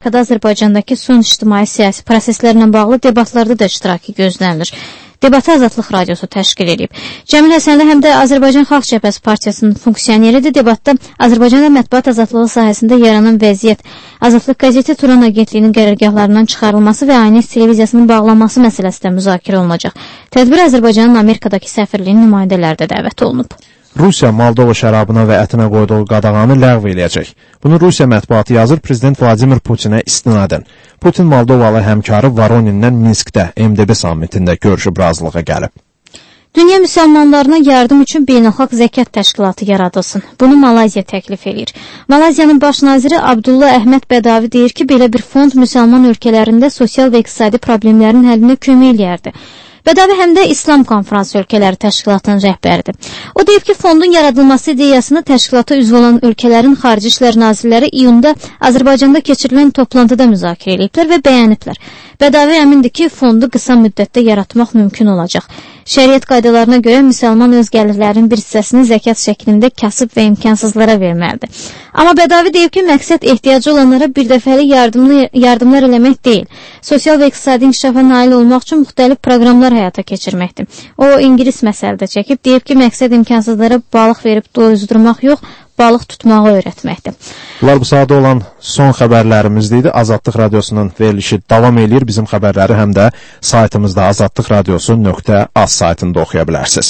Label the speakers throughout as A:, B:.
A: Amerikada Azərbaycandakı son ictimai-siyasi proseslərlə bağlı debatlarda da iştirakı gözlənilir. Debatı Azadlıq Radiosu təşkil edib. Cəmil Həsənli həm də Azərbaycan Xalq Cəbhəsi Partiyasının funksioneridir. Debatda Azərbaycanda mətbuat azadlığı sahəsində yaranan vəziyyət, Azadlıq qəzeti Turan Agentliyinin qərargahlarından çıxarılması və ANS televiziyasının bağlanması məsələsi də müzakirə olunacaq. Tədbir Azərbaycanın Amerikadakı səfirliyinin nümayəndələri də dəvət olunub.
B: Rusiya Moldova şərabına və ətinə qoyduğu qadağanı ləğv eləyəcək. Bunu Rusiya mətbuatı yazır Prezident Vladimir Putinə istinadən. Putin Moldovalı həmkarı Voroninlə Minskdə MDB sammitində görüşüb razılığa gəlib.
A: Dünya müsəlmanlarına yardım üçün beynəlxalq zəkat təşkilatı yaradılsın. Bunu Malayziya təklif edir. Malaiziyanın baş naziri Abdullah Əhməd Bədavi deyir ki, belə bir fond müsəlman ölkələrində sosial və iqtisadi problemlərin həllinə kömək eləyərdi. Bədavi həm də İslam Konferansı Ölkələri Təşkilatının rəhbəridir. O deyib ki, fondun yaradılması ideyasını təşkilata üzv olan ölkələrin xarici işlər nazirləri iyunda Azərbaycanda keçirilən toplantıda müzakirə ediblər və bəyəniblər. Bədavi əmindir ki, fondu qısa müddətdə yaratmaq mümkün olacaq. Şəriət qaydalarına görə müsəlman öz gəlirlərinin bir hissəsini zəkat şəklində kasıb və imkansızlara verməlidir. Amma Bədavi deyib ki, məqsəd ehtiyacı olanlara birdəfəli yardımlar eləmək deyil. Sosial və iqtisadi inkişafa nail olmaq üçün müxtəlif proqramlar həyata keçirməkdir. O, İngilis məsələdə çəkib, deyib ki, məqsəd imkansızlara balıq verib doyuzdurmaq yox, balıq tutmağı öyrətməkdir.
B: Bunlar bu sadə olan son xəbərlərimiz idi. Azadlıq Radiosunun verilişi davam eləyir. Bizim xəbərləri həm də saytımızda azadlıqradiosu.az saytında oxuya bilərsiniz.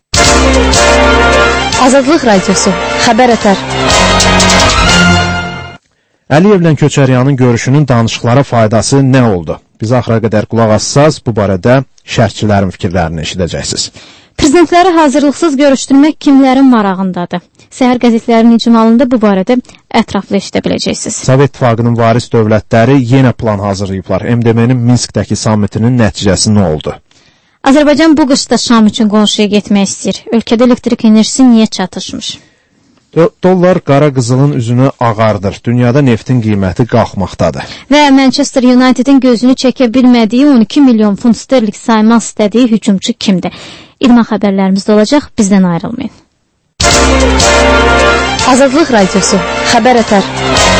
A: Azadlıq Radiosu, xəbər ətər.
B: Əliyevlə Köçəryanın görüşünün danışıqlara faydası nə oldu? Biz axıra qədər qulaq assaz, bu barədə şərhçilərin fikirlərini eşidəcəksiniz.
A: Prezidentləri hazırlıqsız görüşdürmək kimlərin marağındadır? Səhər qəzetlərinin icmalında bu barədə ətraflı eşidə biləcəksiniz.
B: Sovet İttifaqının varis dövlətləri yenə plan hazırlayıblar. MDB-nin Minskdəki sammitinin nəticəsi nə oldu?
A: Azərbaycan bu qışda Şam üçün qonşuya getmək istəyir. Ölkədə elektrik enerjisi niyə çatışmış?
B: Dollar qara qızılın üzünü ağardır. Dünyada neftin qiyməti qalxmaqdadır.
A: Və Manchester Unitedin gözünü çəkə bilmədiyi 12 milyon funt sterling saymaq istədiyi hücumçu kimdir? İdman xəbərlərimizdə olacaq, bizdən ayrılmayın. Azadlıq Radiosu, xəbər ətər.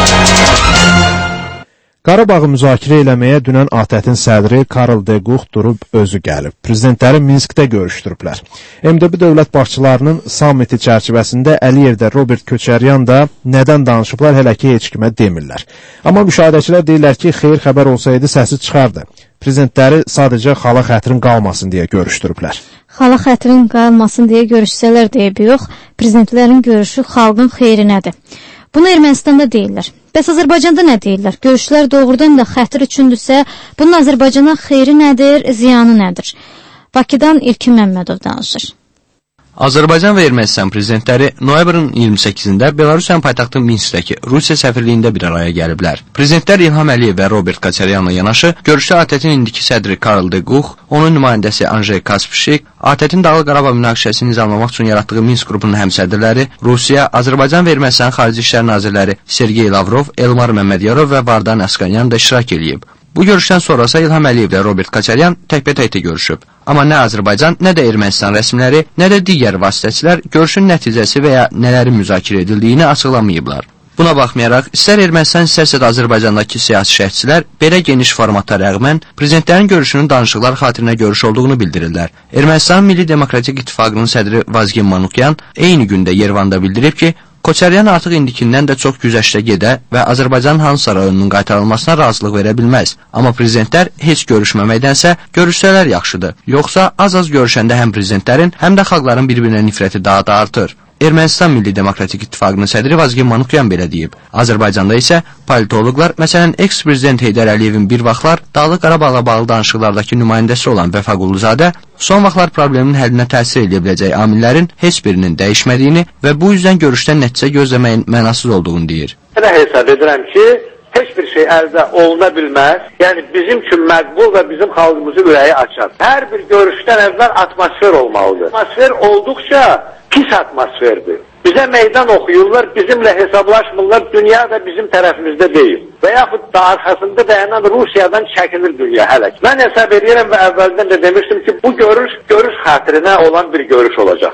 B: Qarabağı müzakirə eləməyə dünən ATƏT-in sədri Karl de Gucht durub özü gəlib. Prezidentləri Minskdə görüşdürüblər. MDB dövlət başçılarının sammiti çərçivəsində Əliyev də Robert Köçəryan da nədən danışıblar hələ ki heç kimə demirlər. Amma müşahidəçilər deyirlər ki, xeyir xəbər olsaydı səsi çıxardı. Prezidentləri sadəcə xala xətrin qalmasın deyə görüşdürüblər.
A: Xala xətrin qalmasın deyə görüşsələr deyib yox, prezidentlərin görüşü xalqın xeyrinədir. Bunu Ermənistanda deyirlər. Bəs Azərbaycanda nə deyirlər? Görüşlər doğrudan da xətir üçündürsə, bunun Azərbaycana xeyri nədir, ziyanı nədir? Bakıdan İlkin Məmmədov danışır.
C: Azərbaycan və Ermənistan prezidentləri noyabrın 28-də Belarusiyanın paytaxtı Minskdəki Rusiya səfirliyində bir araya gəliblər. Prezidentlər İlham Əliyev və Robert Koçaryanla yanaşı, görüşdə ATƏT-in indiki sədri Karl de Gucht, onun nümayəndəsi Andrey Kaspişik, ATƏT-in Dağlıq Qarabağ münaqişəsini nizamlamaq üçün yaratdığı Minsk qrupunun həmsədrləri, Rusiya, Azərbaycan və Ermənistan xarici işlər nazirləri Sergey Lavrov, Elmar Məmmədiyarov və Vardan Əsqanyan da iştirak edib. Bu görüşdən sonrası İlham Əliyev və Robert Koçaryan təkbətəkdə görüşüb. Amma nə Azərbaycan, nə də Ermənistan rəsmiləri, nə də digər vasitəçilər görüşün nəticəsi və ya nələrin müzakirə edildiyini açıqlamayıblar. Buna baxmayaraq, istər Ermənistan, istərsə də Azərbaycandakı siyasi şərhçilər belə geniş formatda rəğmən prezidentlərin görüşünün danışıqlar xatirinə görüş olduğunu bildirirlər. Ermənistan Milli Demokratik İttifaqının sədri Vazgen Manukyan eyni gündə Yerevanda bildirib ki, Koçaryan artıq indikindən də çox güzəştə gedə və Azərbaycanın Hansa rayonunun qaytarılmasına razılıq verə bilməz. Amma prezidentlər heç görüşməməkdənsə görüşsələr yaxşıdır. Yoxsa az-az görüşəndə həm prezidentlərin, həm də xalqların bir-birinə nifrəti daha da artır. Ermənistan Milli Demokratik İttifaqının sədri Vazgen Manukyan belə deyib. Azərbaycanda isə politoloqlar, məsələn, eks-prezident Heydər Əliyevin bir vaxtlar Dağlıq Qarabağla bağlı danışıqlardakı nümayəndəsi olan Vəfa Quluzadə, son vaxtlar problemin həllinə təsir edə biləcək amillərin heç birinin dəyişmədiyini və bu yüzdən görüşdən nəticə gözləməyin mənasız olduğunu deyir.
D: Elə hesab edirəm ki, heç bir şey əldə oluna bilməz. Yəni bizim üçün məqbul və bizim xalqımızı ürəyi açar. Hər bir görüşdən əvvəl atmosfer olmalıdır. Atmosfer olduqca pis atmosferdir. Bizə meydan oxuyurlar, bizimlə hesablaşmırlar, dünya da bizim tərəfimizdə deyil. Və yaxud da arxasında dayanan Rusiyadan çəkilir dünya hələ. Mən hesab edirəm və əvvəldən də demişdim ki, bu görüş xatirinə olan bir görüş olacaqdır.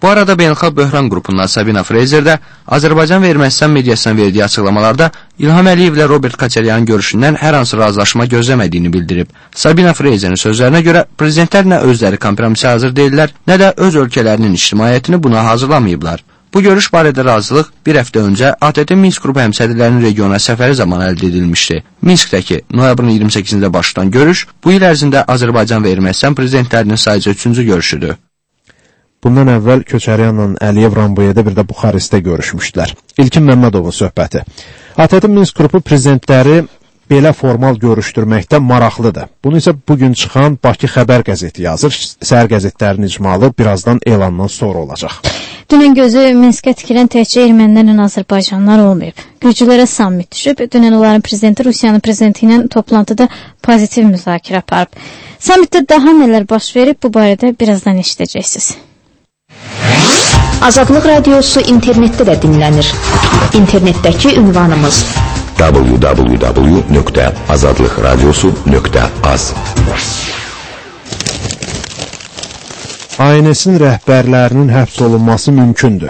C: Bu arada Beynəlxalq Böhran qrupundan Sabina Fraser də Azərbaycan və Ermənistan mediasına verdiyi açıqlamalarda İlham Əliyev ilə Robert Koçaryanın görüşündən hər hansı razılaşma gözləmədiyini bildirib. Sabina Fraserin sözlərinə görə prezidentlər nə özləri kompromisə hazır deyirlər, nə də öz ölkələrinin ictimaiyyətini buna hazırlamayıblar. Bu görüş barədə razılıq bir həftə öncə ATƏT Minsk qrupu həmsədrlərinin regiona səfəri zamanı əldə edilmişdi. Minskdəki noyabrın 28-də başlayan görüş bu il ərzində Azərbaycan və Ermənistan prezidentlərinin sayıca 3-cü görüşüdür.
B: Bundan əvvəl Köçəryanla Əliyev Ramboyada bir də Buxarestdə görüşmüşdülər. İlkin Məmmədovun söhbəti. ATƏT Minsk qrupu prezidentləri belə formal görüşdürməkdə maraqlıdır. Bunu isə bugün çıxan Bakı Xəbər qəzeti yazır. Səhər qəzetlərinin icmalı birazdan elandan sonra olacaq.
A: Dünən gözü Minskə tikilən təkcə ermənilərlə Azərbaycanlar olmayıb. Gürcülərə sammit düşüb. Dünən onların prezidenti Rusiyanın prezidenti ilə toplantıda pozitiv müzakirə aparıb. Sammitdə daha nələr baş verib, bu barədə birazdan eşidəcəksiniz.
E: Azadlıq Radiosu internetdə də dinlənir. İnternetdəki ünvanımız www.azadlıqradiosu.az.
B: ANC-nin rəhbərlərinin həbs olunması mümkündür.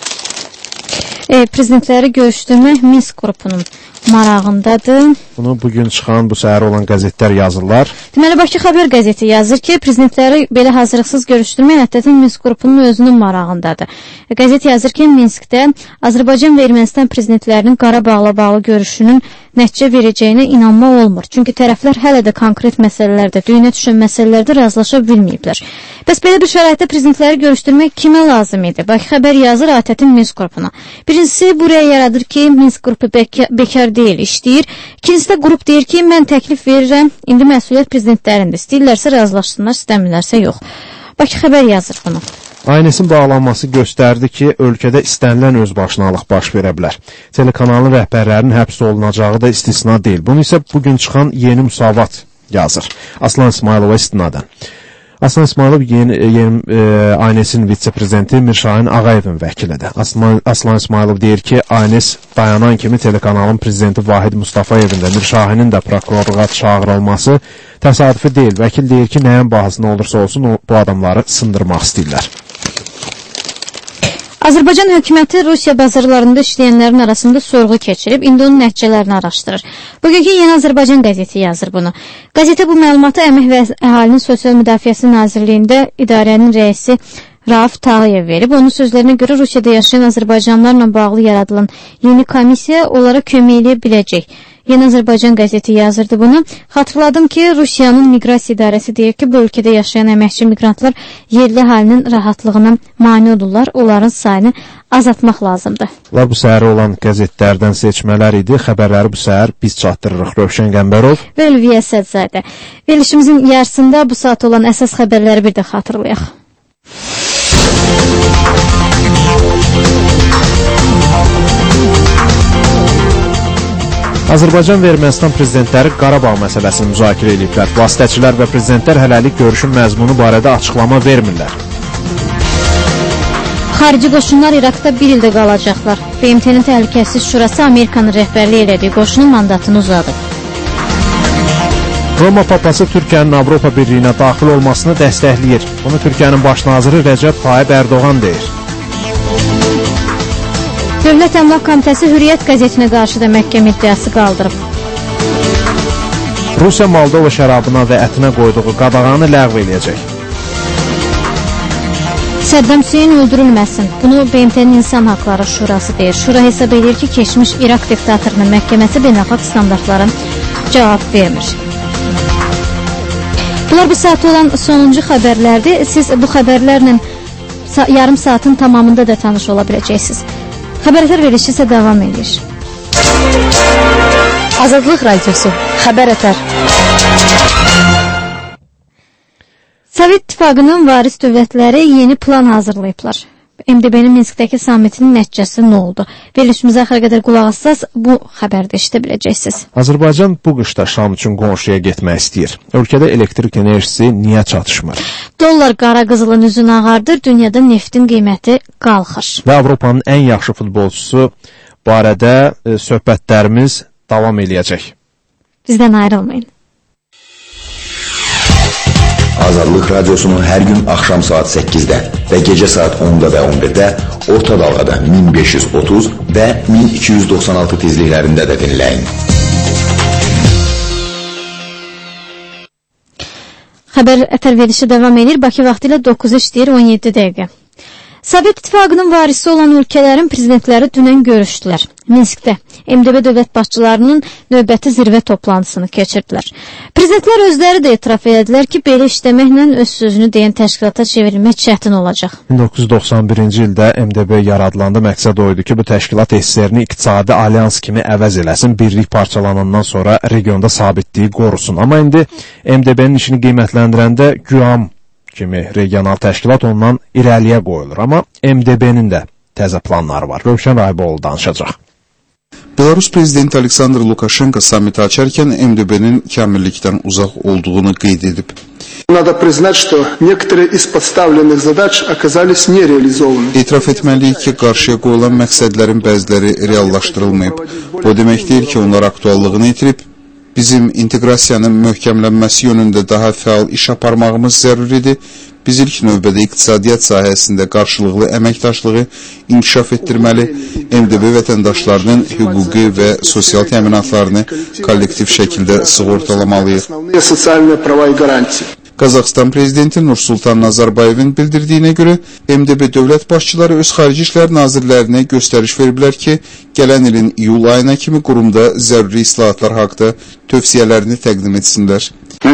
A: Prezidentləri görüşdürmək Minsk qrupunun marağındadır.
B: Bunu bugün çıxan bu səhər olan qəzetlər yazırlar.
A: Deməli, Bakı Xəbər qəzeti yazır ki, prezidentləri belə hazırlıqsız görüşdürmək ATƏT Minsk qrupunun özünün marağındadır. Qəzet yazır ki, Minskdə Azərbaycan və Ermənistan prezidentlərinin Qarabağla bağlı görüşünün nəticə verəcəyinə inanma olmur. Çünki tərəflər hələ də konkret məsələlərdə, düyünə düşən məsələlərdə razılaşa bilməyiblər. Bəs belə bir şəraitdə prezidentləri görüşdürmək kimə lazım idi? Bakı Xəbər yazır ATƏT Minsk qrupuna. Birincisi, buraya yaradır ki, Minsk qrupu bekar deyil, işləyir. İkincisi də qrup deyir ki, mən təklif verirəm, indi məsuliyyət prezidentlərində. İstəyirlərsə razılaşsınlar, istəmirlərsə yox. Bakı Xəbər yazır bunu.
B: ANC-in bağlanması göstərdi ki, ölkədə istənilən özbaşınalıq baş verə bilər. Telekanalın rəhbərlərinin həbs olunacağı da istisna deyil. Bunu isə bugün çıxan Yeni Müsavat yazır. Aslan İsmailova istinadən. Aslan İsmailov ANC-nin vitse-prezidenti Mirşahin Ağayevin vəkilidir. Aslan İsmailov deyir ki, ANC dayanan kimi telekanalın prezidenti Vahid Mustafayevin də Mirşahinin də prokurorluğa çağırılması təsadüfi deyil. Vəkil deyir ki, nəyin bahasına olursa olsun bu adamları sındırmaq istəyirlər.
A: Azərbaycan hökuməti Rusiya bazarlarında işləyənlərin arasında sorğu keçirib, indi onun nəticələrini araşdırır. Bugünkü Yeni Azərbaycan qəzeti yazır bunu. Qəzetə bu məlumatı Əmək və Əhalinin Sosial Müdafiəsi Nazirliyində idarənin rəisi Rauf Tağıyev verib. Onun sözlərinə görə Rusiyada yaşayan Azərbaycanlarla bağlı yaradılan yeni komissiya onlara kömək edə biləcək. Yeni Azərbaycan qəzeti yazırdı bunu. Xatırladım ki, Rusiyanın Miqrasiya İdarəsi deyir ki, bu ölkədə yaşayan əməkçi miqrantlar yerli halinin rahatlığına mane olurlar, onların sayını azaltmaq lazımdır.
B: Bu səhər olan qəzetlərdən seçmələr idi. Xəbərləri bu səhər biz çatdırırıq. Rövşən Qəmbərov
A: və Ülviyə Sədzadə. Verilişimizin yarısında bu saat olan əsas xəbərləri bir də xatırlayaq.
B: Azərbaycan və Ermənistan prezidentləri Qarabağ məsələsini müzakirə ediblər. Vasitəçilər və prezidentlər hələlik görüşün məzmunu barədə açıqlama vermirlər.
A: Xarici qoşunlar İraqda bir ildə qalacaqlar. BMT-nin Təhlükəsizlik Şurası Amerikanın rəhbərliyi elədiyi qoşunun mandatını uzadıb.
B: Roma papası Türkiyənin Avropa Birliyinə daxil olmasını dəstəkləyir. Bunu Türkiyənin baş naziri Rəcəb Tayyip Ərdoğan deyir.
A: Dövlət Əmlak Komitəsi Hürriyyət qəzetinə qarşı da məhkəmə iddiası qaldırıb.
B: Rusiya Moldova şərabına və ətinə qoyduğu qadağanı ləğv eləyəcək.
A: Səddam Hüseyn öldürülməsin. Bunu BMT-nin İnsan Haqları Şurası deyir. Şura hesab edir ki, keçmiş İraq diktatorunun məhkəməsi beynəlxalq standartlara cavab vermir. Bunlar bu saat olan sonuncu xəbərlərdir. Siz bu xəbərlərlə yarım saatin tamamında da tanış ola biləcəksiniz. Xəbərlər verilişi isə davam edir.
E: Azadlıq Radiosu, xəbər ətər.
A: Sovet İttifaqının varis dövlətləri yeni plan hazırlayıblar. MDB-nin Minskdəki sammitinin nəticəsi nə oldu? Verilişimizə axıra qədər qulaq assaz, bu xəbərdə eşidə biləcəksiniz.
B: Azərbaycan bu qışda Şam üçün qonşuya getmək istəyir. Ölkədə elektrik enerjisi niyə çatışmır?
A: Dollar qara qızılın üzünü ağardır, dünyada neftin qiyməti qalxır.
B: Və Avropanın ən yaxşı futbolçusu barədə söhbətlərimiz davam eləyəcək.
A: Bizdən ayrılmayın.
F: Azadlıq Radyosu'nun hər gün axşam saat 8-də və gecə saat 10-da və 11-də orta dalğada 1530 və 1296 tezliklərində də dinləyin.
A: Xəbər ətər verilişi davam edir. Bakı vaxtı ilə 9 işləyir 17 dəqiqə. Sovet İttifaqının varisi olan ölkələrin prezidentləri dünən görüşdülər. Minskdə MDB dövlət başçılarının növbəti zirvə toplantısını keçirdilər. Prezidentlər özləri də etiraf edədilər ki, belə işləməklə öz sözünü deyən təşkilata çevrilmək çətin olacaq.
B: 1991-ci ildə MDB yaradılanda məqsəd oydu ki, bu təşkilat SSR-ni iqtisadi alyans kimi əvəz eləsin, birlik parçalanandan sonra regionda sabitliyi qorusun. Amma indi MDB-nin işini qiymətləndirəndə QAM kimi regional təşkilat ondan irəliyə qoyulur. Amma MDB-nin də təzə planları var. Rövşən Rahiboğlu danışacaq.
G: Belarus prezidenti Aleksandr Lukashenko sammiti açarkən MDB-nin kamillikdən uzaq olduğunu qeyd edib.
H: Надо признать, что некоторые из поставленных задач оказались нереализованы.
G: İtiraf etməliyik ki, qarşıya qoyulan məqsədlərin bəziləri reallaşdırılmayıb. Bu demək deyil ki, onlar aktuallığını itirib. Bizim inteqrasiyanın möhkəmlənməsi yönündə daha fəal iş aparmağımız zəruridir. Biz ilk növbədə iqtisadiyyat sahəsində qarşılıqlı əməkdaşlığı inkişaf etdirməli, MDB vətəndaşlarının hüquqi və sosial təminatlarını kollektiv şəkildə sığortalamalıyıq. Qazaxıstan prezidenti Nursultan Nazarbayevin bildirdiyinə görə MDB dövlət başçıları öz xarici işlər nazirlərinə göstəriş veriblər ki, gələn ilin iyul ayına kimi qurumda zəruri islahatlar haqqında tövsiyələrini təqdim etsinlər.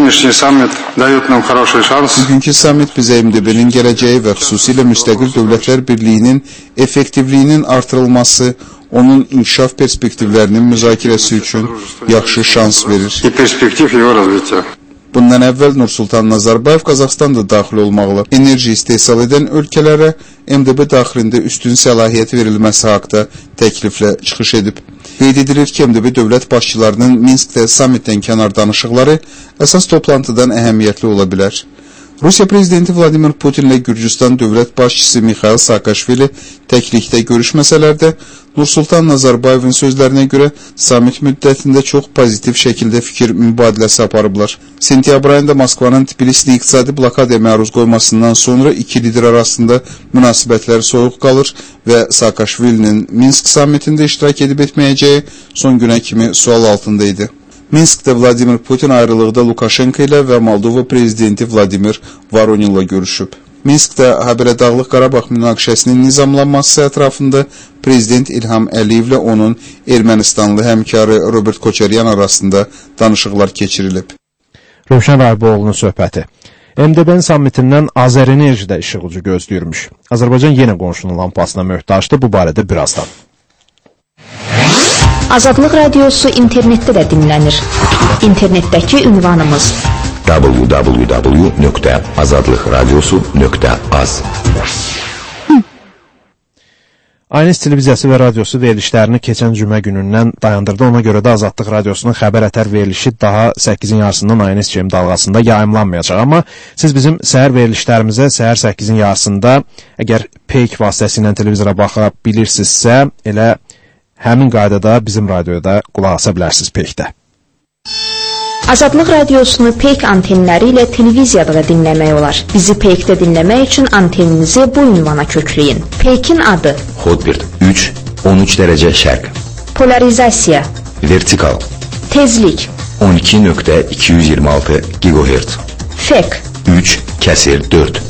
G: Bugünkü sammit bizə MDB-nin gələcəyi və xüsusilə müstəqil dövlətlər birliyinin effektivliyinin artırılması, onun inkişaf perspektivlərinin müzakirəsi üçün yaxşı şans verir. Bundan əvvəl Nursultan Nazarbayev Qazaxstanda daxil olmaqla enerji istehsal edən ölkələrə MDB daxilində üstün səlahiyyət verilməsi haqqında təkliflə çıxış edib. Qeyd edilir ki, MDB dövlət başçılarının Minskdə sammitdən kənar danışıqları əsas toplantıdan əhəmiyyətli ola bilər. Rusiya prezidenti Vladimir Putinlə Gürcüstan dövlət başçısı Mikhail Saakashvili təklikdə görüşməsələrdə Nursultan Nazarbayevin sözlərinə görə sammit müddətində çox pozitiv şəkildə fikir mübadiləsi aparıblar. Sentyabr ayında Moskvanın Tbilisini iqtisadi blokadaya məruz qoymasından sonra iki lider arasında münasibətlər soyuq qalır və Saakashvilinin Minsk sammitində iştirak edib etməyəcəyi son günə kimi sual altında idi. Minskdə Vladimir Putin ayrılıqda Lukashenko ilə və Moldova prezidenti Vladimir Voronilla görüşüb. Minskdə habelə Dağlıq Qarabağ münaqişəsinin nizamlanması ətrafında prezident İlham Əliyevlə onun Ermənistanlı həmkarı Robert Koçaryan arasında danışıqlar keçirilib.
B: Rövşən Rahiboğlu'nun söhbəti. MDB-nin sammitindən Azərenerji də işıq ucu gözləyirmiş. Azərbaycan yenə qonşunun lampasına möhtacdır. Bu barədə birazdan.
E: Azadlıq Radiosu internetdə də dinlənir. İnternetdəki ünvanımız www.azadlıqradiosu.az.
B: Aynes televiziyası və radiosu verilişlərini keçən cümə günündən dayandırdı. Ona görə də Azadlıq Radiosunun xəbər ətər verilişi daha 8-in yarısından Aynes FM dalğasında yayımlanmayacaq. Amma siz bizim səhər verilişlərimizə səhər 8-in yarısında əgər Peyk vasitəsilə televizora baxa bilirsinizsə, elə həmin qaydada bizim radioda qulaq asa bilərsiniz Peykdə.
E: Azadlıq Radiosunu Peyk antenləri ilə televiziyada da dinləmək olar. Bizi Peykdə dinləmək üçün anteninizi bu ünvana kökləyin. Peykin adı
F: Hotbird 3, 13 dərəcə şərq.
E: Polarizasiya
F: Vertikal
E: Tezlik
F: 12.226 GHz.
E: Fek
F: 3/4.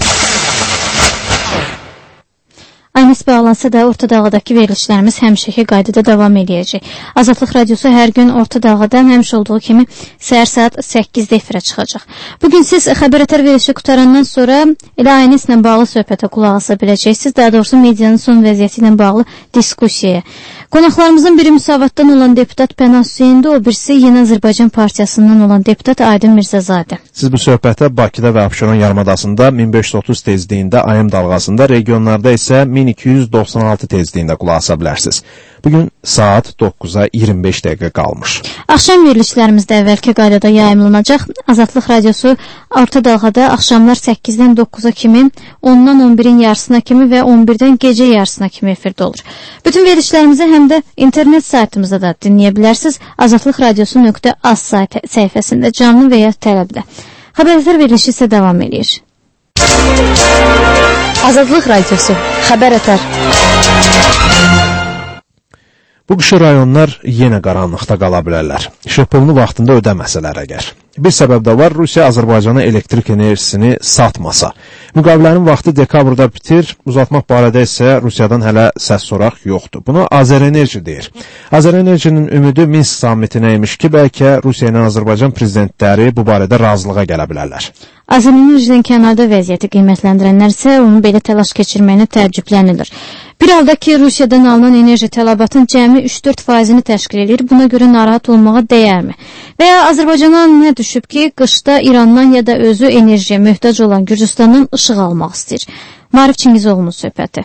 A: Aynes bağlansa da Orta Dağıdakı verilişlərimiz həmişəki qaydada davam edəcək. Azadlıq Radiosu hər gün Orta Dağıdan həmişə olduğu kimi səhər saat 8-də efirə çıxacaq. Bugün siz xəbər ətər verilişi qutarandan sonra elə Ayneslə bağlı söhbətə qulaq asa biləcəksiniz. Daha doğrusu medianın son vəziyyəti ilə bağlı diskusiyaya. Qonaqlarımızın biri Müsavatdan olan deputat Pənah Hüseyndir, o birisi Yeni Azərbaycan Partiyasından olan deputat Aydın Mirzəzadə.
B: Siz bu söhbətə Bakıda və Abşeron yarımadasında 1530 tezliyində AM dalğasında, regionlarda isə 1296 tezliyində qulaq asa bilərsiniz. Bugün saat 9-a 25 dəqiqə qalmış.
A: Axşam verilişlərimiz də əvvəlki qaydada yayımlanacaq. Azadlıq Radiosu Orta Dalğada axşamlar 8-dən 9-a kimi, 10-dan 11-in yarısına kimi və 11-dən gecə yarısına kimi efirdə olur. Bütün verilişlərimizi həm də internet saytımızda da dinləyə bilərsiniz. Azadlıqradiosu.az səhifəsində canlı və ya tələbdə. Xəbərlər verilişi isə davam edir.
E: Azadlıq Radiosu, xəbər ətər.
B: Bu qışı rayonlar yenə qaranlıqda qala bilərlər. İşıq pulunu vaxtında ödəməsələr əgər. Bir səbəb də var, Rusiya Azərbaycana elektrik enerjisini satmasa. Müqavilənin vaxtı dekabrda bitir, uzatmaq barədə isə Rusiyadan hələ səs soraq yoxdur. Buna Azərenerji deyir. Azərenerjinin ümidi Minsk sammitinə imiş ki, bəlkə Rusiya ilə Azərbaycan prezidentləri bu barədə razılığa gələ bilərlər.
A: Azərenerjinin kənarda vəziyyəti qiymətləndirənlər isə onun belə təlaş keçirməyinə təəccüblənilir. Bir halda ki, Rusiyadan alınan enerji tələbatın cəmi 3-4%-ni təşkil edir, buna görə narahat olmağa dəyərmi? Və ya Azərbaycana nə düşüb ki, qışda İrandan ya da özü enerjiyə möhtac olan Gürcüstandan işıq almaq istəyir? Marif Çingizoğlu'nun söhbəti.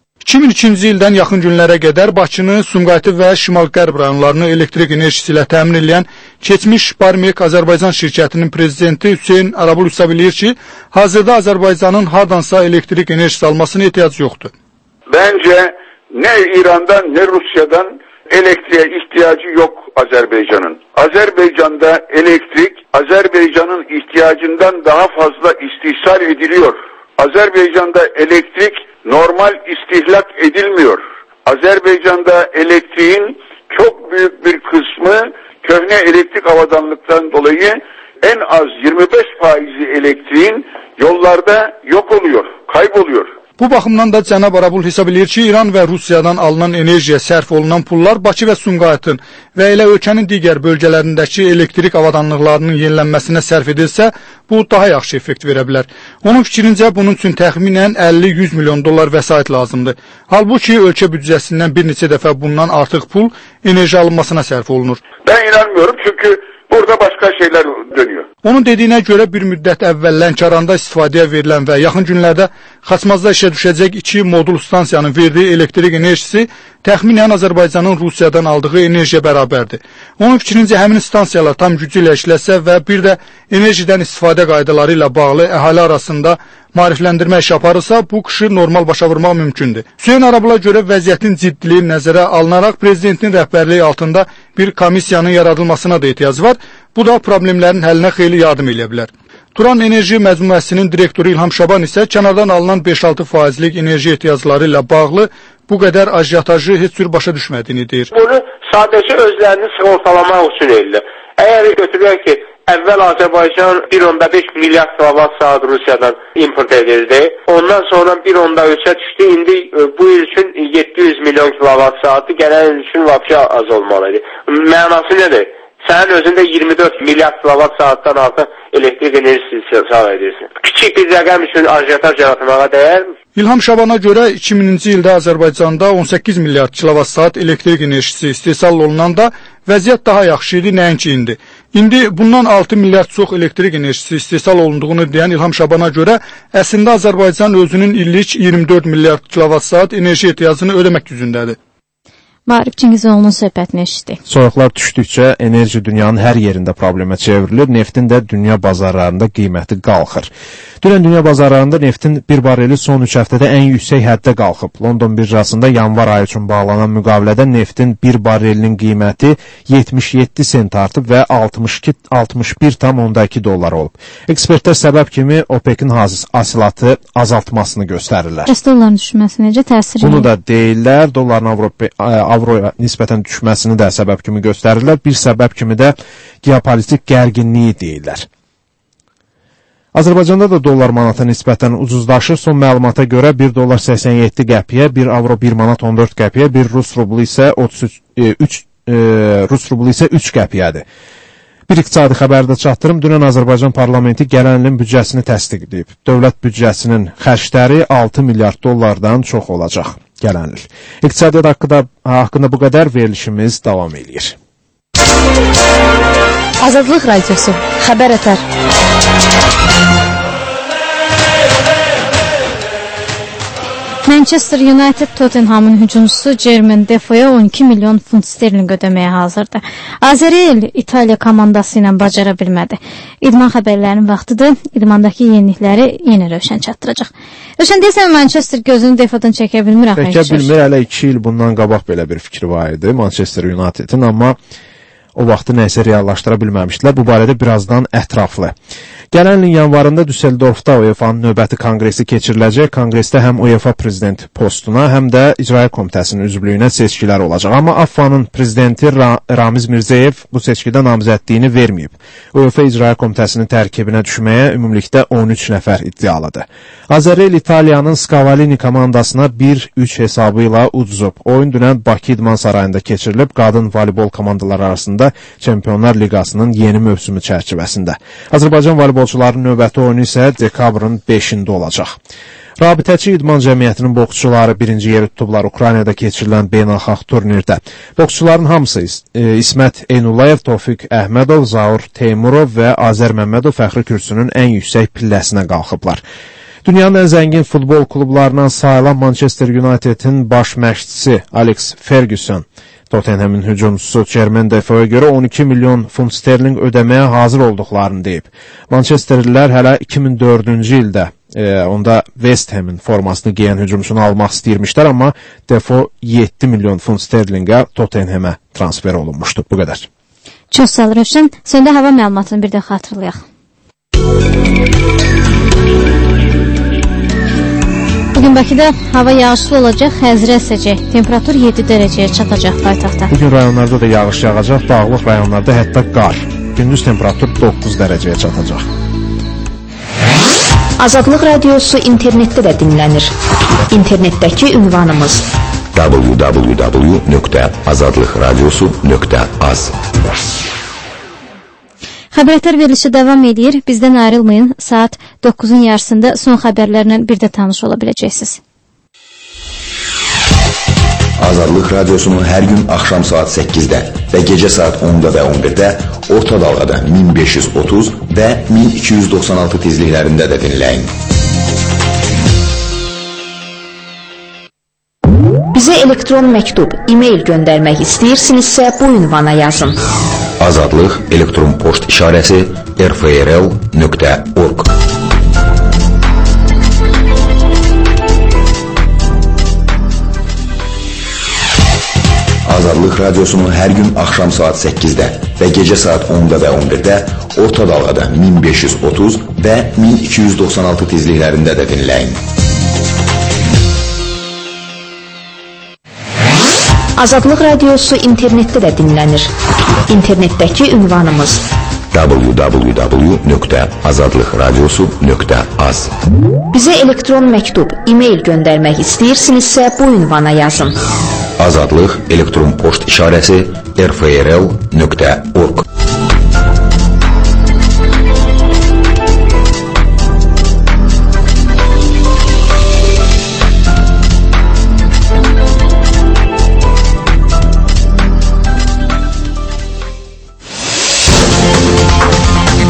I: 2002-ci ildən yaxın günlərə qədər Bakını, Sumqayıtı və Şimal-Qərb rayonlarını elektrik enerjisi ilə təmin edən keçmiş Barmek Azərbaycan şirkətinin prezidenti Hüseyn Arabul hesab edir ki, hazırda Azərbaycanın hardansa elektrik enerjisi almasına ehtiyac yoxdur.
J: Bence ne İran'dan ne Rusya'dan elektriğe ihtiyacı yok Azerbaycan'ın. Azerbaycan'da elektrik Azerbaycan'ın ihtiyacından daha fazla istihsal ediliyor. Azerbaycan'da elektrik normal istihlak edilmiyor. Azerbaycan'da elektriğin çok büyük bir kısmı köhne elektrik avadanlıktan dolayı en az 25%'i elektriğin yollarda yok oluyor, kayboluyor.
I: Bu baxımdan da cənab Arabul hesab edir ki, İran və Rusiyadan alınan enerjiyə sərf olunan pullar Bakı və Sumqayıtın və elə ölkənin digər bölgələrindəki elektrik avadanlıqlarının yenilənməsinə sərf edilsə, bu daha yaxşı effekt verə bilər. Onun fikrincə, bunun üçün təxminən 50-100 milyon dollar vəsait lazımdır. Halbuki ölkə büdcəsindən bir neçə dəfə bundan artıq pul enerji alınmasına sərf olunur.
J: Ben inanmıyorum çünkü burada başka şeyler dönüyor.
I: Onun dediyinə görə bir müddət əvvəl Lənkəranda istifadəyə verilən və yaxın günlərdə Xaçmazda işə düşəcək 2 modul stansiyanın verdiyi elektrik enerjisi təxminən Azərbaycanın Rusiyadan aldığı enerjiyə bərabərdir. Onun fikrincə həmin stansiyalar tam gücü ilə işləsə və bir də enerjidən istifadə qaydaları ilə bağlı əhali arasında maarifləndirmə iş aparırsa, bu qışı normal başa vurmaq mümkündür. Hüseyn Arabula görə vəziyyətin ciddiliyi nəzərə alınaraq prezidentin rəhbərliyi altında bir komissiyanın yaradılmasına da ehtiyac var. Bu da problemlərin həllinə xeyli yardım edə bilər. Turan Enerji Məcmuəsinin direktoru İlham Şaban isə kənardan alınan 5-6%lik enerji ehtiyacları ilə bağlı bu qədər ajiotajı heç cür başa düşmədiyini deyir.
K: Bunu sadəcə özlərini sığortalamaq üçün edirlər. Əgər götürək ki, əvvəl Azərbaycan 1.5 milyard kilowatt saat Rusiyadan import edirdi. Ondan sonra 1.3'e düşdü. İndi bu il üçün 700 milyon kilowatt saatı, gələn il üçün vapşa az olmalıdır. Mənası nədir? Sənin özündə 24 milyard kilowatt saatdan artıq elektrik enerjisi istehsal edirsin. Kiçik bir rəqəm üçün ajiotaj yaratmağa dəyərmi?
I: İlham Şabana görə 2000-ci ildə Azərbaycanda 18 milyard kilowatt saat elektrik enerjisi istehsal olunanda vəziyyət daha yaxşı idi, nəinki indi. İndi bundan 6 milyard çox elektrik enerjisi istehsal olunduğunu deyən İlham Şabana görə əslində Azərbaycan özünün illik 24 milyard kilowatt saat enerji ehtiyacını ödəmək gücündədir.
A: Marif Çingizoğlu'nun söhbətini eşitdik.
B: Soyuqlar düşdükcə enerji dünyanın hər yerində problemə çevrilir, neftin də dünya bazarlarında qiyməti qalxır. Dünən dünya bazarlarında neftin bir bareli son 3 həftədə ən yüksək həddə qalxıb. London birjasında yanvar ayı üçün bağlanan müqavilədə neftin bir barelinin qiyməti 77 sent artıb və 61,2 dollar olub. Ekspertlər səbəb kimi OPEC-in hasilatı azaltmasını göstərirlər.
A: Bəs dolların düşməsi necə təsir edir?
B: Bunu da deyirlər, dolların avroya nisbətən düşməsini də səbəb kimi göstərirlər. Bir səbəb kimi də geopolitik gərginliyi deyirlər. Azərbaycanda da dollar manata nisbətən ucuzlaşır. Son məlumata görə 1 dollar 87 qəpiyə, 1 avro 1 manat 14 qəpiyə, 1 rus rublu isə 3 qəpiyədir. Bir iqtisadi xəbərdə çatdırım. Dünən Azərbaycan parlamenti gələn ilin büdcəsini təsdiq edib. Dövlət büdcəsinin xərcləri 6 milyard dollardan çox olacaq gələn il. İqtisadiyyat haqqında bu qədər, verilişimiz davam edir.
E: Azadlıq Radiosu, xəbər ətər.
A: Manchester United Tottenhamın hücumçusu Jermaine Defoe'ya 12 milyon funt sterling ödəməyə hazırdır. Azəril İtaliya komandası ilə bacara bilmədi. İdman xəbərlərinin vaxtıdır. İdmandakı yenilikləri yenə Rövşən çatdıracaq. Rövşən, deyəsən Manchester gözünü Defoe'dan çəkə bilmir.
B: Çəkə bilmir, hələ 2 il bundan qabaq belə bir fikri var idi Manchester United'in, amma o vaxtı nəsə reallaşdıra bilməmişdilər. Bu barədə birazdan ətraflı. Gələn ilin yanvarında Düsseldorfda UEFA-nın növbəti konqresi keçiriləcək. Konqresdə həm UEFA prezident postuna, həm də İcra Komitəsinin üzvlüyünə seçkilər olacaq. Amma AFFA-nın prezidenti Ramiz Mirzəyev bu seçkidə namizədliyini verməyib. UEFA İcra Komitəsinin tərkibinə düşməyə ümumilikdə 13 nəfər iddialıdır. Azərel İtaliyanın Scavalini komandasına 1-3 hesabı ilə uduzub. Oyun dünən Bakı İdman Sarayında keçirilib, qadın voleybol komandaları arasında Çempionlar Liqasının yeni mövsümü çərçivəsində. Azərbaycan voleybolçularının növbəti oyunu isə dekabrın 5-də olacaq. Rabitəçi İdman Cəmiyyətinin boksçuları birinci yeri tutublar Ukraynada keçirilən beynəlxalq turnirdə. Boksçuların hamısı İsmət Eynullayev, Tofiq Əhmədov, Zaur Teymurov və Azər Məmmədov fəxri kürsünün ən yüksək pilləsinə qalxıblar. Dünyanın ən zəngin futbol klublarından sayılan Manchester United'in baş məşqçisi Alex Ferguson, Tottenham'ın hücumçusu Jermaine Defoe'ya görə 12 milyon funt sterling ödəməyə hazır olduqlarını deyib. Manchesterlilər hələ 2004-cü ildə onda West Ham'ın formasını giyən hücumçunu almaq istəyirmişlər, amma Defoe 7 milyon funt sterlingə Tottenham'a transfer olunmuşdu. Bu qədər.
A: Çox sağ ol Rövşən. Sonda hava məlumatını bir də xatırlayaq. Bugün Bakıda hava yağışlı olacaq, xəzrə əsəcək. Temperatur 7 dərəcəyə çatacaq paytaxtda.
B: Bugün rayonlarda da yağış yağacaq, dağlıq rayonlarda hətta qar. Gündüz temperatur 9 dərəcəyə çatacaq.
E: Azadlıq Radiosu internetdə də dinlənir. İnternetdəki ünvanımız www.azadlıqradiosu.az.
A: Xəbərlər verilişi davam edir. Bizdən ayrılmayın. Saat 9-un yarısında son xəbərlərlə bir də tanış ola biləcəksiniz.
F: Azadlıq Radiosu'nu hər gün axşam saat 8-də və gecə saat 10-da və 11-də orta dalğada 1530 və 1296 tezliklərində də dinləyin.
E: Bizə elektron məktub, e-mail göndərmək istəyirsinizsə bu ünvana yazın.
F: Azadlıq elektron poçt işarəsi rfrl.org. Azadlıq Radiosu'nu hər gün axşam saat 8-də və gecə saat 10-da və 11-də orta dalğada 1530 və 1296 tezliklərində də dinləyin.
E: Azadlıq Radiosu internetdə də dinlənir. İnternetdəki ünvanımız
F: www.azadlıqradiosu.az.
E: Bizə elektron məktub, e-mail göndərmək istəyirsinizsə bu ünvana yazın.
F: Azadlıq elektron poçt işarəsi rfrl.org.